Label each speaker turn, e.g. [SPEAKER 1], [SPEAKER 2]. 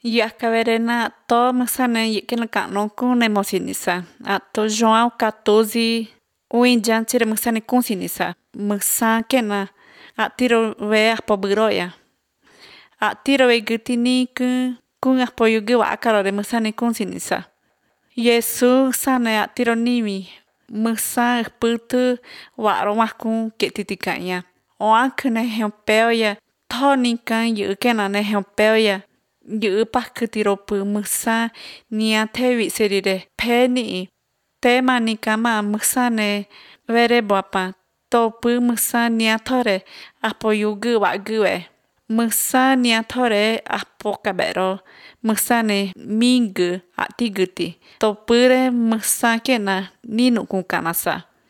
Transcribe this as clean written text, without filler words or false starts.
[SPEAKER 1] Yakaverena to masane yikena kano kune mosinisa. Ato João 14 uinjan chire masane kunsinisa. Masa kena atiro ve apobiroya. Atiro ve gutini kun apoyugi wakaro de masane kunsinisa. Yesu sane atiro nimi. Masa putu waro makun ketitikanya. Oankene hempeoya. Toni kan yukena ne hempeoya. Yu pakutiropu musa nia tevi serire peni tema ni kama musane vere boapa topu musa nia tore apoyugu wague musa nia tore apokabero musane mingu atiguti topure musa kena ninu kunkanasa